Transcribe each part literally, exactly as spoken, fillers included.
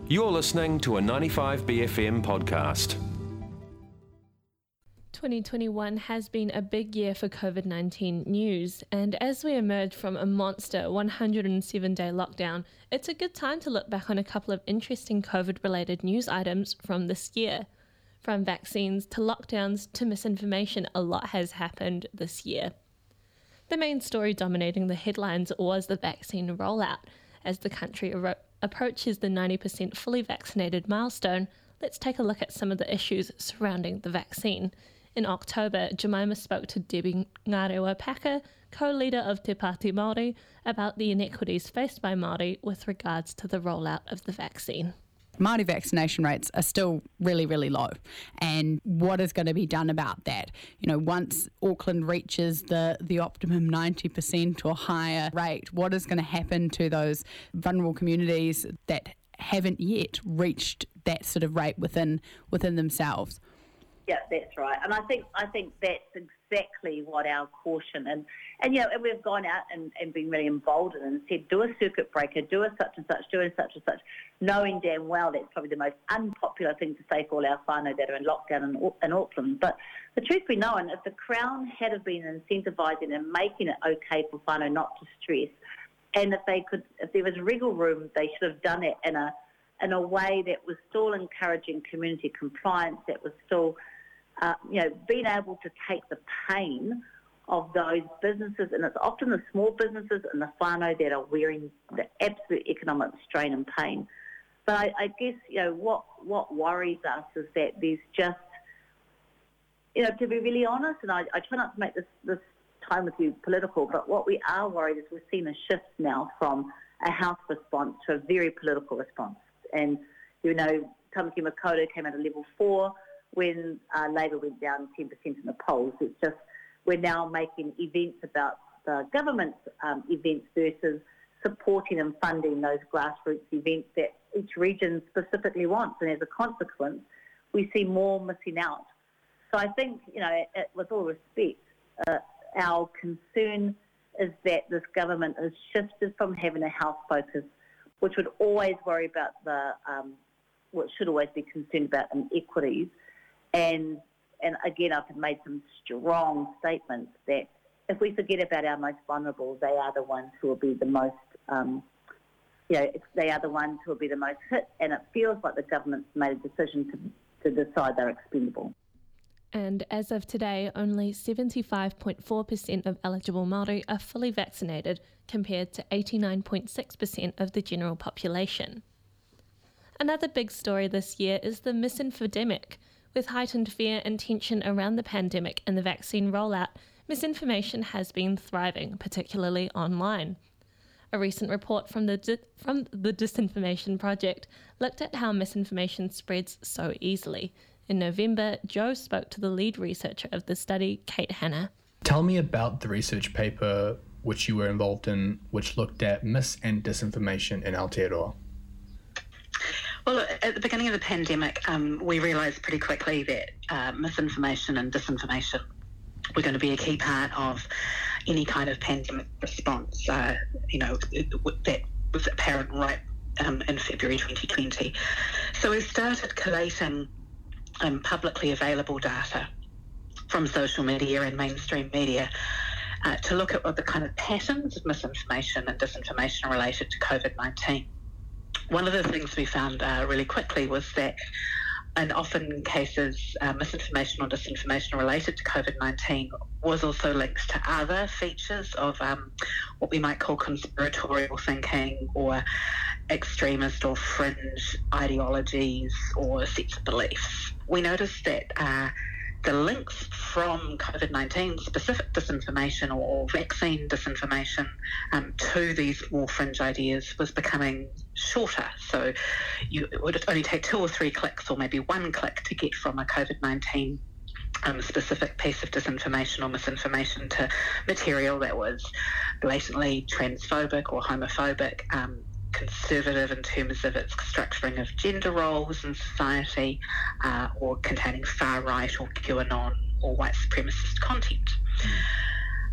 You're listening to a ninety-five B F M podcast. twenty twenty-one has been a big year for COVID nineteen news, and as we emerge from a monster one hundred seven day lockdown, it's a good time to look back on a couple of interesting COVID-related news items from this year. From vaccines to lockdowns to misinformation, a lot has happened this year. The main story dominating the headlines was the vaccine rollout. As the country aro- approaches the ninety percent fully vaccinated milestone, let's take a look at some of the issues surrounding the vaccine. In October, Jemima spoke to Debbie Ngarewa-Packer, co-leader of Te Pāti Māori, about the inequities faced by Māori with regards to the rollout of the vaccine. Māori vaccination rates are still really, really low. And what is going to be done about that? You know, once Auckland reaches the, the optimum ninety percent or higher rate, what is going to happen to those vulnerable communities that haven't yet reached that sort of rate within within themselves? Yeah, that's right. And I think I think that's exactly what our caution and, and you know, and we've gone out and, and been really emboldened and said, do a circuit breaker, do a such and such, do a such and such, knowing damn well that's probably the most unpopular thing to say for all our whānau that are in lockdown in, in Auckland. But the truth be known, if the Crown had have been incentivising and making it okay for whānau not to stress, and if they could, if there was wriggle room, they should have done it in a in a way that was still encouraging community compliance, that was still Uh, you know, being able to take the pain of those businesses, and it's often the small businesses and the whānau that are wearing the absolute economic strain and pain. But I, I guess, you know, what what worries us is that there's just, you know, to be really honest, and I, I try not to make this, this time with you political, but what we are worried is we've seen a shift now from a health response to a very political response. And, you know, Tamaki Makaurau came out of level four, when uh, Labour went down ten percent in the polls. It's just we're now making events about the government's um, events versus supporting and funding those grassroots events that each region specifically wants. And as a consequence, we see more missing out. So I think, you know, it, it, with all respect, uh, our concern is that this government has shifted from having a health focus, which would always worry about the, um, what should always be concerned about inequities. And and again, I've made some strong statements that if we forget about our most vulnerable, they are the ones who will be the most, um, you know, they are the ones who will be the most hit. And it feels like the government's made a decision to, to decide they're expendable. And as of today, only seventy-five point four percent of eligible Māori are fully vaccinated, compared to eighty-nine point six percent of the general population. Another big story this year is the misinfodemic. With heightened fear and tension around the pandemic and the vaccine rollout, misinformation has been thriving, particularly online. A recent report from the di- from the Disinformation Project looked at how misinformation spreads so easily. In November, Joe spoke to the lead researcher of the study, Kate Hanna. Tell me about the research paper which you were involved in, which looked at mis- and disinformation in Aotearoa. Well, at the beginning of the pandemic, um, we realised pretty quickly that uh, misinformation and disinformation were going to be a key part of any kind of pandemic response. Uh, you know, it, it, that was apparent right um, in February twenty twenty. So we started collating um, publicly available data from social media and mainstream media uh, to look at what the kind of patterns of misinformation and disinformation related to COVID nineteen. One of the things we found uh, really quickly was that, and often in cases, uh, misinformation or disinformation related to COVID nineteen was also linked to other features of um, what we might call conspiratorial thinking or extremist or fringe ideologies or sets of beliefs. We noticed that uh, the links from COVID nineteen specific disinformation or, or vaccine disinformation um, to these more fringe ideas was becoming shorter. So you, it would only take two or three clicks or maybe one click to get from a COVID nineteen um, specific piece of disinformation or misinformation to material that was blatantly transphobic or homophobic, um, conservative in terms of its structuring of gender roles in society, uh, or containing far-right or QAnon or white supremacist content.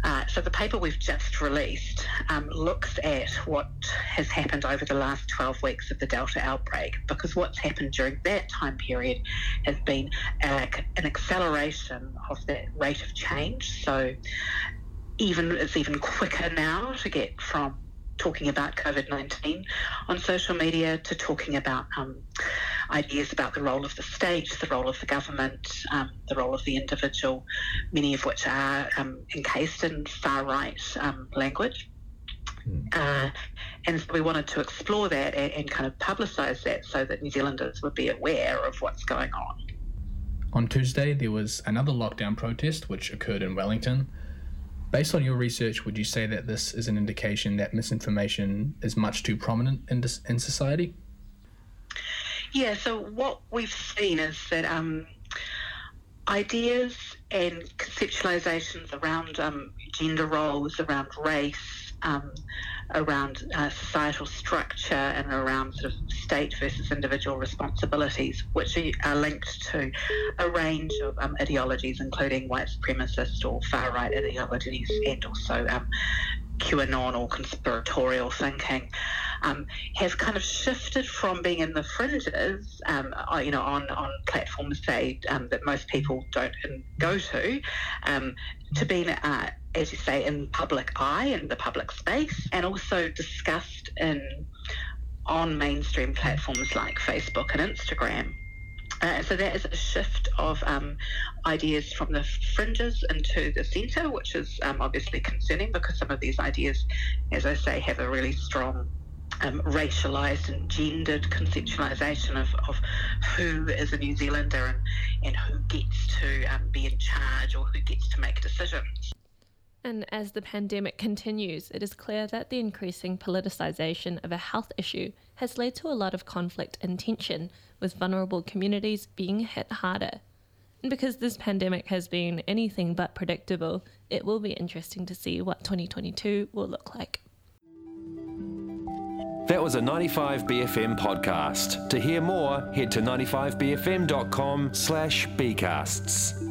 Uh, so the paper we've just released um, looks at what has happened over the last twelve weeks of the Delta outbreak, because what's happened during that time period has been uh, an acceleration of that rate of change. So even it's even quicker now to get from talking about COVID nineteen on social media to talking about um, ideas about the role of the state, the role of the government, um, the role of the individual, many of which are um, encased in far-right um, language. Mm. Uh, and so we wanted to explore that and, and kind of publicise that so that New Zealanders would be aware of what's going on. On Tuesday, there was another lockdown protest which occurred in Wellington. Based on your research, would you say that this is an indication that misinformation is much too prominent in, this, in society? Yeah, so what we've seen is that um, ideas and conceptualisations around um, gender roles, around race, um, around uh, societal structure and around sort of state versus individual responsibilities, which are linked to a range of um, ideologies, including white supremacist or far-right ideologies and also um, QAnon or conspiratorial thinking, um, have kind of shifted from being in the fringes, um, you know, on, on platforms, say, um, that most people don't go to, um, to being, uh, as you say, in public eye, in the public space, and also discussed in on mainstream platforms like Facebook and Instagram. Uh, so that is a shift of um, ideas from the fringes into the centre, which is um, obviously concerning because some of these ideas, as I say, have a really strong um, racialised and gendered conceptualisation of, of who is a New Zealander and, and who gets to um, be in charge or who gets to make decisions. And as the pandemic continues, it is clear that the increasing politicisation of a health issue has led to a lot of conflict and tension, with vulnerable communities being hit harder. And because this pandemic has been anything but predictable, it will be interesting to see what twenty twenty-two will look like. That was a ninety-five B F M podcast. To hear more, head to ninety-five b f m dot com slash bcasts.